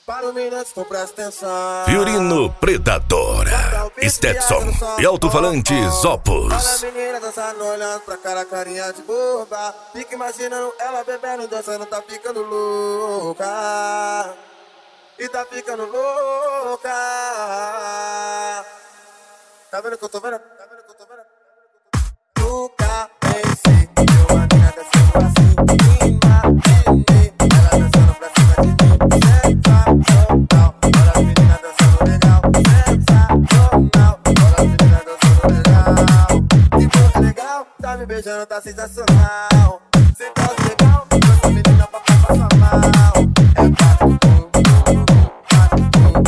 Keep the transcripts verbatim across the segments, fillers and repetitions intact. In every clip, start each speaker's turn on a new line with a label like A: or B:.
A: Para o minuto, tu presta atenção.
B: Fiorino Predador, Stetson e alto-falantes Opus.
A: Olha a menina dançando, olhando pra cara, carinha de boba. Fica imaginando ela bebendo, dançando, tá ficando louca. E tá ficando louca. Tá vendo que eu tô vendo? Tá vendo que eu tô vendo? Nunca pensei que uma menina dançando assim. Imaginei ela dançando pra cima de mim. Sensacional, olha a menina dançando legal. Sensacional, olha a menina dançando legal. Que coisa legal, tá me beijando, tá sensacional. Cê tá legal, essa menina pra passar mal. É quatro, quatro,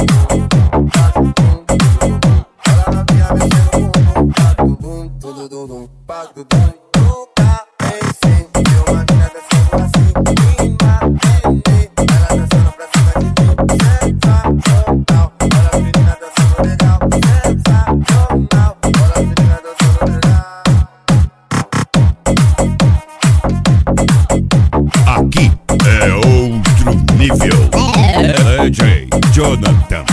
A: ela novinha mexendo com o bum, tudo dum dum, pago dum. Nunca pensei que uma menina dançando assim. Imaginei ela dançando pra cima de mim. Sensacional, olha a menina dançando legal. Sensacional, olha a menina dançando legal.
C: Aqui é outro nível. D J Jonathan.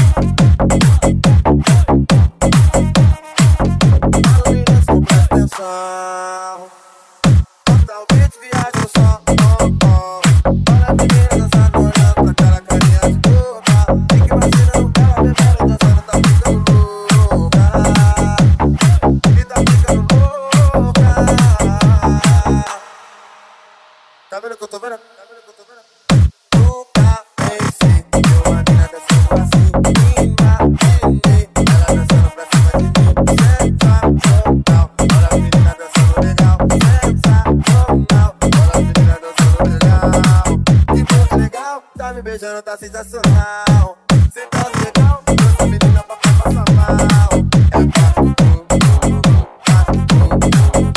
A: Bota o beat, viaja no som, oh, oh. Olha a menina dançando, olhando pra cara, carinha de boba. Fica imaginando ela bebendo, dançando, tá ficando louca. E tá ficando louca. Tá vendo que eu tô vendo? Tá vendo que eu tô vendo? Nunca pensei que uma menina dançando assim. Imaginei ela dançando pra cima de mim. Sensacional, olha a menina dançando legal. Sensacional, olha a menina dançando legal. Que coisa legal, tá me beijando, tá sensacional. Cê tá legal, essa menina pra passar mal. É quatro, quatro, quatro,